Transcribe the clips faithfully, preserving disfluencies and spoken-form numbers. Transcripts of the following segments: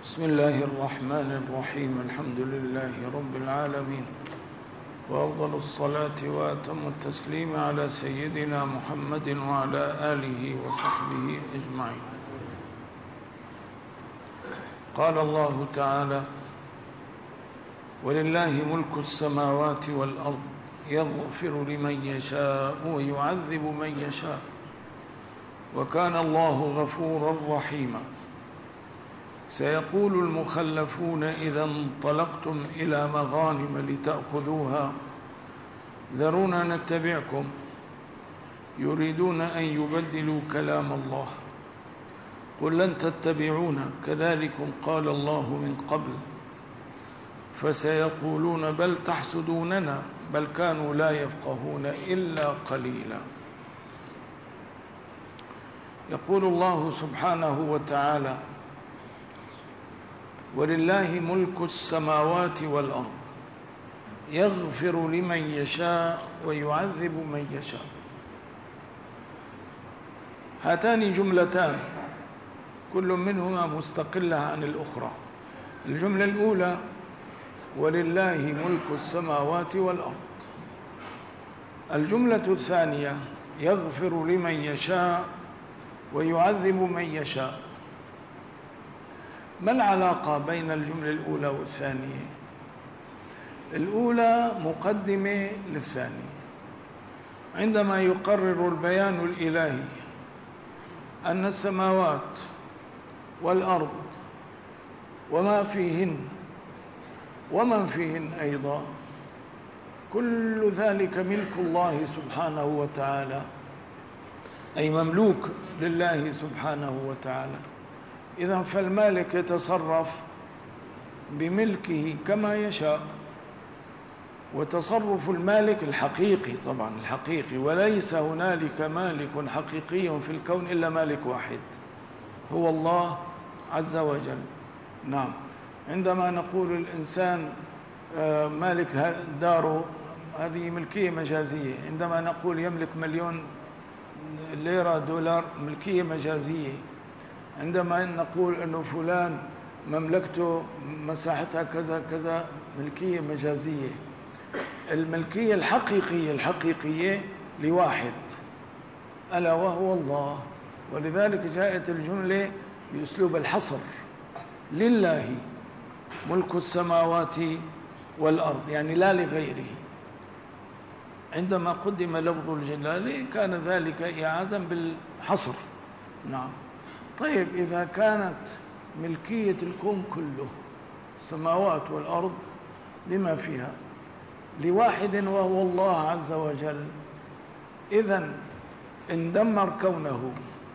بسم الله الرحمن الرحيم. الحمد لله رب العالمين، وأفضل الصلاة وأتم التسليم على سيدنا محمد وعلى آله وصحبه أجمعين. قال الله تعالى: ولله ملك السماوات والأرض يغفر لمن يشاء ويعذب من يشاء وكان الله غفورا رحيما. سيقول المخلفون إذا انطلقتم إلى مغانم لتأخذوها ذرونا نتبعكم يريدون أن يبدلوا كلام الله قل لن تتبعونا كذلكم قال الله من قبل فسيقولون بل تحسدوننا بل كانوا لا يفقهون إلا قليلا. يقول الله سبحانه وتعالى: ولله ملك السماوات والأرض يغفر لمن يشاء ويعذب من يشاء. هاتان جملتان كل منهما مستقلة عن الأخرى. الجملة الأولى: ولله ملك السماوات والأرض. الجملة الثانية: يغفر لمن يشاء ويعذب من يشاء. ما العلاقة بين الجملة الأولى والثانية؟ الأولى مقدمة للثانية. عندما يقرر البيان الإلهي أن السماوات والأرض وما فيهن ومن فيهن أيضا كل ذلك ملك الله سبحانه وتعالى، أي مملوك لله سبحانه وتعالى، إذن فالمالك يتصرف بملكه كما يشاء. وتصرف المالك الحقيقي طبعا الحقيقي، وليس هنالك مالك حقيقي في الكون إلا مالك واحد هو الله عز وجل. نعم، عندما نقول الإنسان مالك داره هذه ملكية مجازية، عندما نقول يملك مليون ليرة دولار ملكية مجازية، عندما نقول أنه فلان مملكته مساحتها كذا كذا ملكية مجازية. الملكية الحقيقية الحقيقية لواحد ألا وهو الله. ولذلك جاءت الجملة بأسلوب الحصر: لله ملك السماوات والأرض، يعني لا لغيره. عندما قدم لفظ الجلالة كان ذلك إعازا بالحصر. نعم. طيب، إذا كانت ملكية الكون كله السماوات والأرض لما فيها لواحد وهو الله عز وجل، إذن إن دمر كونه،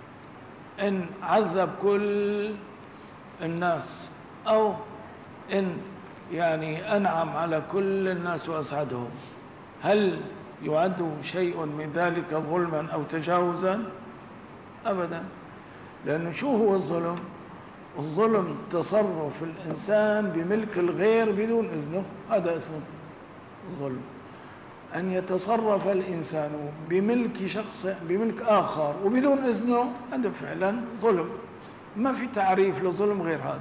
إن عذب كل الناس، أو إن يعني أنعم على كل الناس وأسعدهم، هل يعد شيء من ذلك ظلما أو تجاوزا؟ أبدا. لأنه شو هو الظلم؟ الظلم تصرف الإنسان بملك الغير بدون إذنه، هذا اسمه الظلم. أن يتصرف الإنسان بملك شخص بملك آخر وبدون إذنه، هذا فعلا ظلم. ما في تعريف لظلم غير هذا.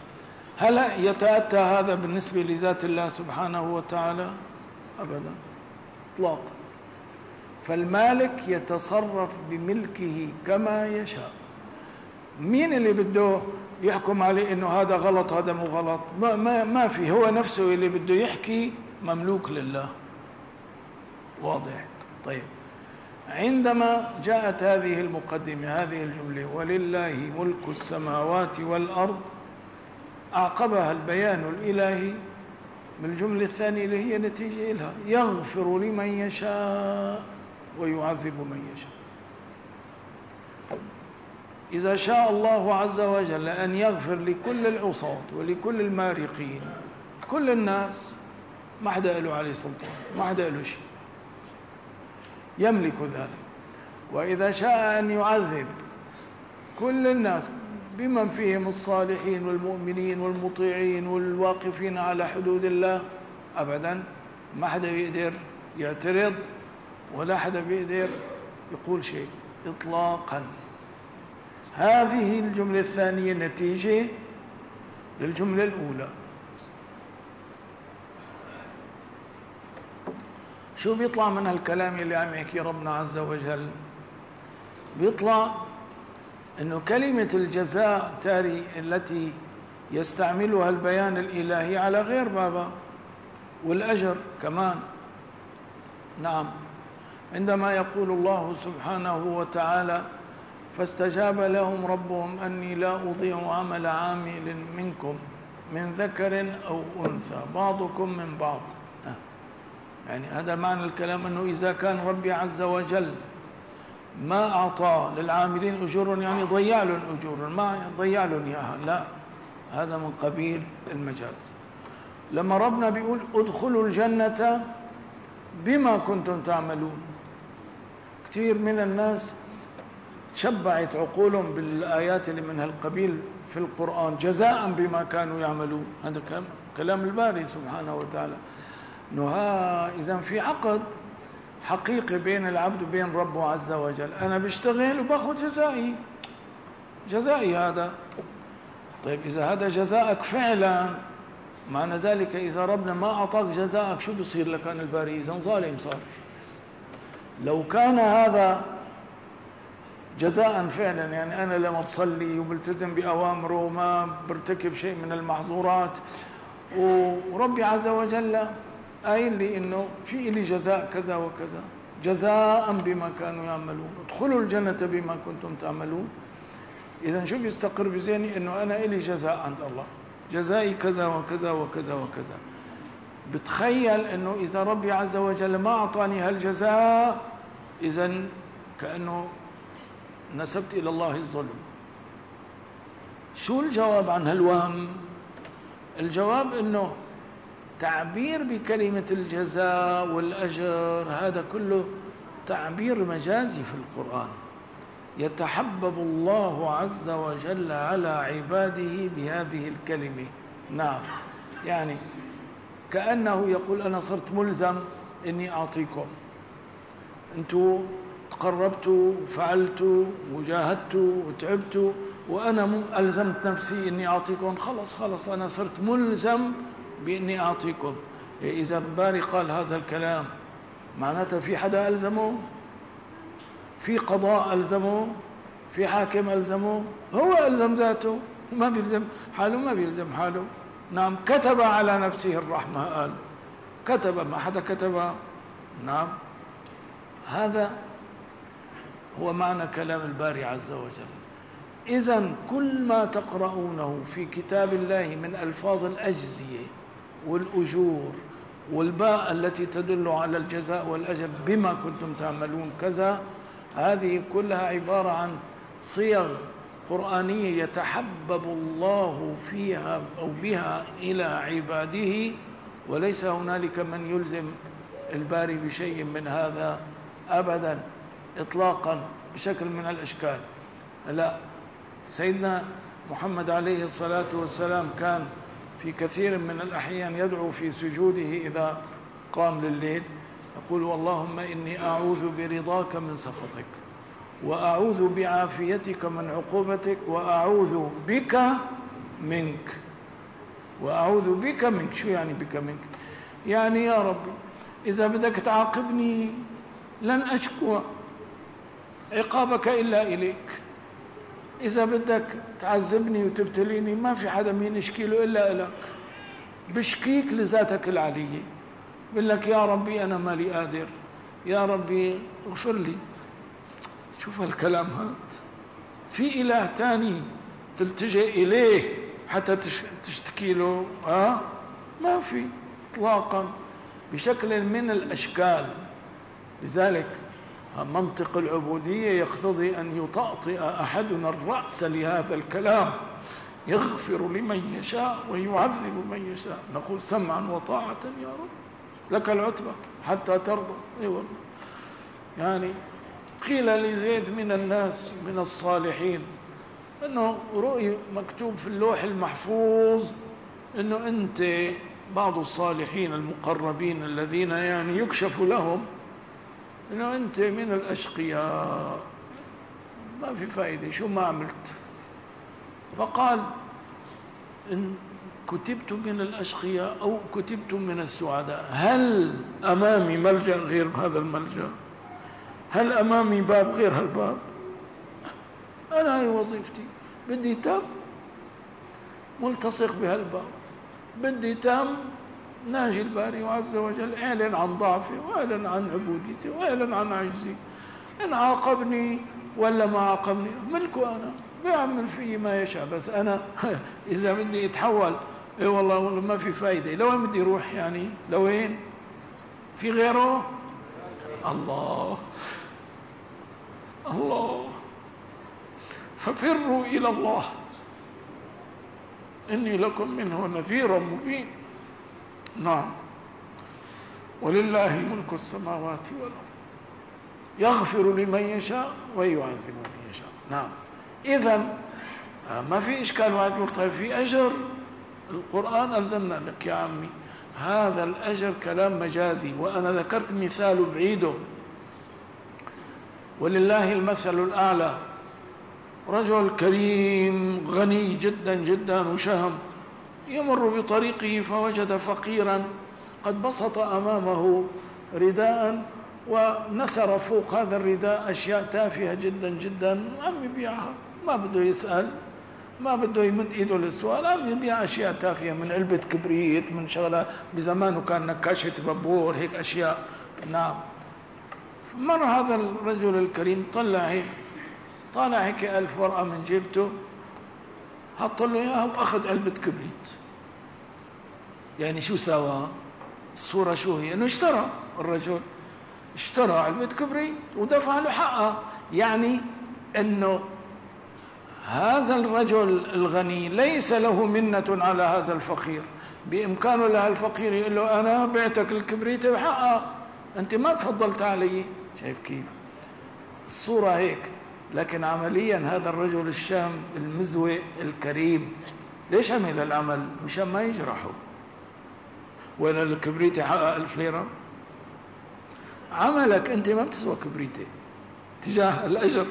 هل يتأتى هذا بالنسبة لذات الله سبحانه وتعالى؟ أبدا إطلاقا. فالمالك يتصرف بملكه كما يشاء. مين اللي بده يحكم عليه انه هذا غلط هذا مو غلط؟ ما, ما, ما في. هو نفسه اللي بده يحكي مملوك لله. واضح؟ طيب، عندما جاءت هذه المقدمة هذه الجملة ولله ملك السماوات والأرض، أعقبها البيان الإلهي بالجملة الثانية اللي هي نتيجة لها: يغفر لمن يشاء ويعذب من يشاء. إذا شاء الله عز وجل أن يغفر لكل العصاة ولكل المارقين كل الناس، ما حدا له عليه سلطان، ما حدا له شيء، يملك ذلك. وإذا شاء أن يعذب كل الناس بمن فيهم الصالحين والمؤمنين والمطيعين والواقفين على حدود الله، أبدا ما حدا بيقدر يعترض ولا حدا بيقدر يقول شيء إطلاقا. هذه الجملة الثانية نتيجة للجملة الأولى. شو بيطلع من هالكلام اللي عم يحكي ربنا عز وجل؟ بيطلع إنه كلمة الجزاء تاري التي يستعملها البيان الإلهي على غير بابا، والأجر كمان. نعم، عندما يقول الله سبحانه وتعالى: فاستجاب لهم ربهم أني لا أضيع عمل عامل منكم من ذكر أو أنثى بعضكم من بعض. يعني هذا معنى الكلام، أنه إذا كان ربي عز وجل ما أعطى للعاملين أجور يعني ضيع لهم أجور، ما ضيع لهم إياها، لا، هذا من قبيل المجاز. لما ربنا بيقول ادخلوا الجنة بما كنتم تعملون، كثير من الناس تشبعت عقولهم بالآيات اللي من هالقبيل في القرآن، جزاء بما كانوا يعملون. هذا كلام الباري سبحانه وتعالى، انه اذا في عقد حقيقي بين العبد وبين ربه عز وجل، انا بشتغل وباخذ جزائي، جزائي هذا. طيب اذا هذا جزاءك فعلا، معنى ذلك اذا ربنا ما اعطاك جزاءك شو بصير لكان الباري؟ اذا ظالم صار. لو كان هذا جزاء فعلا، يعني انا لما بصلي وبلتزم باوامره وما برتكب شيء من المحظورات، وربي عز وجل قايل لي انه في لي جزاء كذا وكذا، جزاء بما كانوا يعملون، ادخلوا الجنة بما كنتم تعملون. اذا شو بيستقر بذهني؟ انه انا الي جزاء عند الله، جزائي كذا وكذا وكذا وكذا. بتخيل انه اذا ربي عز وجل ما اعطاني هالجزاء، اذا كانه نسبت الى الله الظلم. شو الجواب عن هالوهم؟ الجواب انه تعبير بكلمة الجزاء والأجر هذا كله تعبير مجازي في القرآن. يتحبب الله عز وجل على عباده بهذه الكلمة. نعم، يعني كأنه يقول أنا صرت ملزم إني أعطيكم، أنتوا تقربتوا وفعلتوا وجاهدتوا وتعبتوا، وأنا ألزمت نفسي إني أعطيكم، خلص خلص أنا صرت ملزم بإني أعطيكم. إذا الباري قال هذا الكلام معناته في حدا ألزمه؟ في قضاء ألزمه؟ في حاكم ألزمه؟ هو ألزم ذاته، ما بيلزم حاله، ما بيلزم حاله. نعم، كتب على نفسه الرحمة، قال كتب، ما حدا كتب. نعم، هذا هو معنى كلام الباري عز وجل. إذن كل ما تقرؤونه في كتاب الله من ألفاظ الأجزية والأجور والباء التي تدل على الجزاء والأجر بما كنتم تعملون كذا، هذه كلها عبارة عن صيغ قرآنية يتحبب الله فيها أو بها إلى عباده، وليس هنالك من يلزم الباري بشيء من هذا أبدا إطلاقا بشكل من الأشكال. لا، سيدنا محمد عليه الصلاة والسلام كان في كثير من الأحيان يدعو في سجوده إذا قام لليل، يقول اللهم إني أعوذ برضاك من سخطك، وأعوذ بعافيتك من عقوبتك، وأعوذ بك منك، وأعوذ بك منك. شو يعني بك منك؟ يعني يا ربي إذا بدك تعاقبني لن أشكو عقابك إلا إليك، إذا بدك تعذبني وتبتليني ما في حدا مين يشكي له إلا إلك، بشكيك لذاتك العلية، بقول لك يا ربي أنا مالي قادر، يا ربي اغفر لي. شوف هالكلام هذا، في إله تاني تلتجئ إليه حتى تشتكي له؟ ها؟ ما في إطلاقا بشكل من الأشكال. لذلك منطق العبودية يقتضي أن يطأطئ أحدنا الرأس لهذا الكلام، يغفر لمن يشاء ويعذب من يشاء، نقول سمعا وطاعة يا رب لك العتبى حتى ترضى. اي والله. يعني قيل لزيد من الناس من الصالحين انه رؤي مكتوب في اللوح المحفوظ انه انت بعض الصالحين المقربين الذين يعني يكشف لهم انه انت من الاشقياء، ما في فائده شو ما عملت. فقال إن كتبت من الأشقياء أو كتبت من السعداء. هل أمامي ملجأ غير هذا الملجأ؟ هل أمامي باب غير هالباب؟ أنا هي وظيفتي، بدي تم ملتصق بهالباب، بدي تم ناجي الباري عز وجل اعلن عن ضعفي واعلن عن عبوديتي واعلن عن عجزي. إن عاقبني ولا ما عاقبني ملكه، أنا بيعمل فيه ما يشاء. بس أنا إذا بدي يتحول، إيه والله والله ما في فايدة. لو وين بدي يروح يعني؟ لوين؟ في غيره؟ الله الله. ففروا إلى الله إني لكم منه نذير مبين. نعم. ولله ملك السماوات والأرض يغفر لمن يشاء ويعذب من يشاء. نعم. إذن ما في إشكال. واحد يقول طيب في أجر، القرآن ألزمنا لك يا عمي. هذا الأجر كلام مجازي، وأنا ذكرت مثال بعيده. ولله المثل الأعلى. رجل كريم غني جدا جدا وشهم، يمر بطريقه فوجد فقيرا قد بسط أمامه رداء ونثر فوق هذا الرداء أشياء تافهة جدا جدا، عم يبيعها، ما بده يسأل، ما بده يمد إيده للسؤال، عم يبيع أشياء تافهة، من علبة كبريت، من شغلة بزمانه كان نكاشة بابور، هيك أشياء. نعم. مر هذا الرجل الكريم طلع هيك، طالع هيك ألف ورقة من جيبته، حط له إياها وأخذ علبة كبريت. يعني شو سوى؟ الصورة شو هي؟ إنه اشترى، الرجل اشترى علبة كبريت ودفع له حقها. يعني إنه هذا الرجل الغني ليس له منة على هذا الفقير، بإمكانه لها الفقير يقول له أنا بعتك الكبريت بحقها، أنت ما تفضلت علي. شايف كيف الصورة هيك؟ لكن عمليا هذا الرجل الشهم المزوئ الكريم ليش عمل العمل؟ مشان ما يجرحه. ولا الكبريتة حقق ألف ليرة؟ عملك أنت ما بتسوى كبريتة تجاه الأجر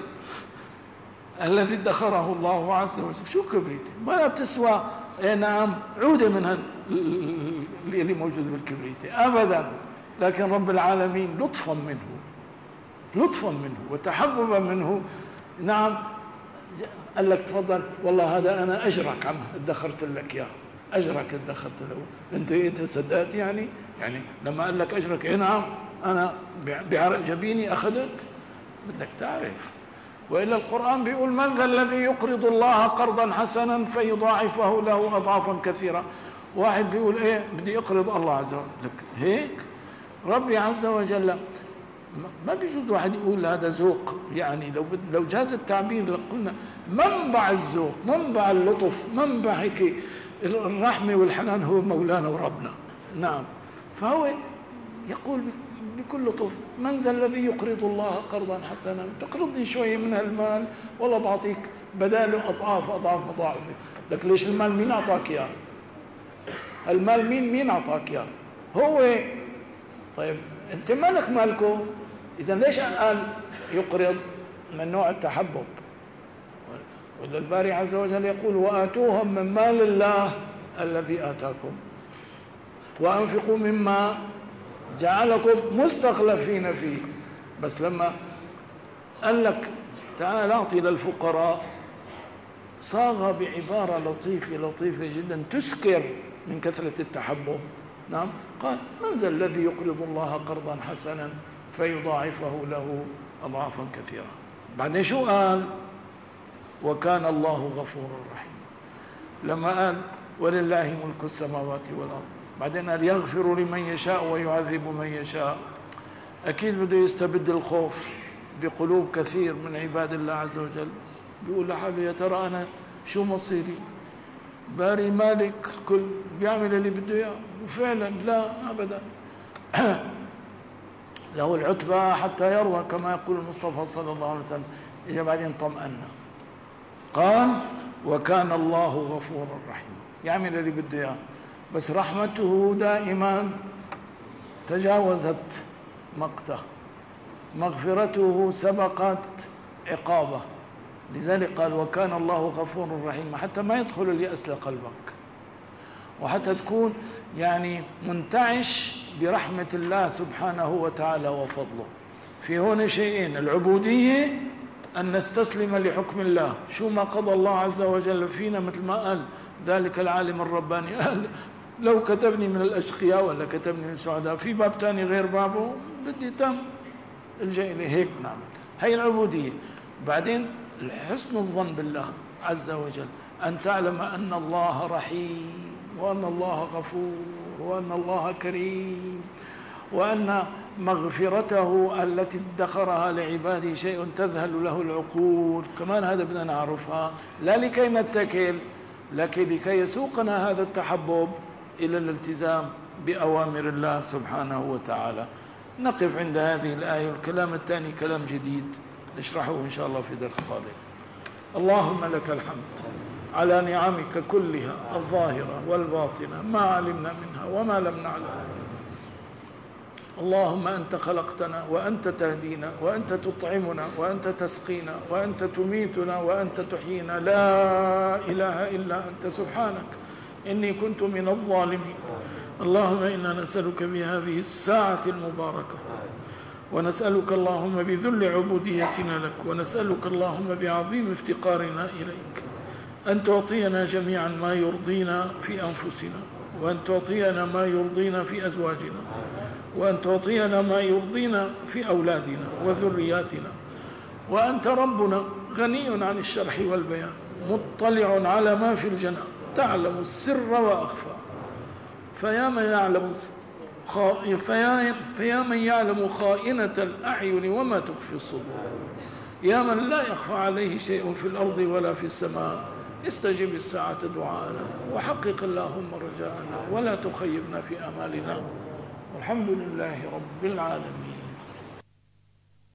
الذي ادخره الله عز وجل. شو كبريتة؟ ما بتسوى. اي نعم، عودة من اللي موجود بالكبريتة أبدا. لكن رب العالمين لطفا منه، لطفا منه وتحببا منه، نعم، قال لك تفضل والله هذا أنا أجرك عم ادخرت لك إياه، أجرك ادخرت له. أنت أنت صدقت يعني؟ يعني لما قال لك أجرك، إيه نعم، أنا بعرق جبيني أخذت. بدك تعرف. وإلا القرآن بيقول من ذا الذي يقرض الله قرضا حسنا فيضاعفه له أضعافا كثيرة. واحد بيقول إيه بدي أقرض الله عز وجل، لك هيك ربي عز وجل ما بيجوز واحد يقول هذا ذوق. يعني لو لو جاز التعبير قلنا منبع الذوق، منبع اللطف، منبع هيك الرحمة والحنان هو مولانا وربنا. نعم. فهو يقول بكل لطف من ذا الذي يقرض الله قرضا حسنا، تقرضني شوية من المال والله بعطيك بداله أضعاف أضعاف مضاعفة. لك ليش المال مين أعطاك إياه؟ المال مين مين أعطاك إياه؟ هو. طيب أنت مالك مالكه؟ إذا ليش قال يقرض؟ من نوع التحبب. والباري عز وجل يقول وآتوهم من مال الله الذي آتاكم وأنفقوا مما جعلكم مستخلفين فيه. بس لما قال لك تعال أعطي للفقراء صاغ بعبارة لطيفة لطيفة جدا تسكر من كثرة التحبب. نعم. قال من ذا الذي يقرض الله قرضا حسنا فيضاعفه له أضعافا كثيرة. بعدين شو قال؟ وكان الله غفورا رحيما. لما قال ولله ملك السماوات والأرض، بعدين قال يغفر لمن يشاء ويعذب من يشاء. أكيد بده يستبد الخوف بقلوب كثير من عباد الله عز وجل. بيقول لحاله يا ترى أنا شو مصيري؟ باري مالك كل بيعمل اللي بده إياه، وفعلا لا أبدا. له العتبى حتى يروى كما يقول المصطفى صلى الله عليه وسلم. إجا بعدين طمأنا قال وكان الله غفورا رحيما، يعمل اللي بده إياه، بس رحمته دائما تجاوزت مقته، مغفرته سبقت عقابه. لذلك قال وكان الله غفورا رحيما، حتى ما يدخل اليأس لقلبك وحتى تكون يعني منتعش برحمة الله سبحانه وتعالى وفضله. في هنا شيئين: العبودية، أن نستسلم لحكم الله، شو ما قضى الله عز وجل فينا، مثل ما قال ذلك العالم الرباني، قال لو كتبني من الأشقياء ولا كتبني من السعداء في باب تاني غير بابه بدي تم الجاي إليه، هيك نعمل. هي العبودية. بعدين حسن الظن بالله عز وجل، أن تعلم أن الله رحيم، وأن الله غفور، وأن الله كريم، وأن مغفرته التي ادخرها لعباده شيء تذهل له العقول. كمان هذا بدنا نعرفها، لا لكي نتكل، لكن لكي يسوقنا هذا التحبب إلى الالتزام بأوامر الله سبحانه وتعالى. نقف عند هذه الآية، والكلام الثاني كلام جديد نشرحه إن شاء الله في درس قادم. اللهم لك الحمد على نعمك كلها الظاهرة والباطنة، ما علمنا منها وما لم نعلم. اللهم أنت خلقتنا وأنت تهدينا وأنت تطعمنا وأنت تسقينا وأنت تميتنا وأنت تحيينا، لا إله إلا أنت سبحانك إني كنت من الظالمين. اللهم إنا نسألك بهذه الساعة المباركة، ونسألك اللهم بذل عبوديتنا لك، ونسألك اللهم بعظيم افتقارنا إليك أن تعطينا جميعا ما يرضينا في أنفسنا، وأن تعطينا ما يرضينا في أزواجنا، وأن تعطينا ما يرضينا في أولادنا وذرياتنا. وأنت ربنا غني عن الشرح والبيان، مطلع على ما في الجنة، تعلم السر وأخفى. فيا من يعلم فيا, فيا من يعلم خائنة الأعين وما تخفي الصدور، يا من لا يخفى عليه شيء في الأرض ولا في السماء، استجب الساعة دعاءنا، وحقق اللهم رجاءنا، ولا تخيبنا في آمالنا. والحمد لله رب العالمين.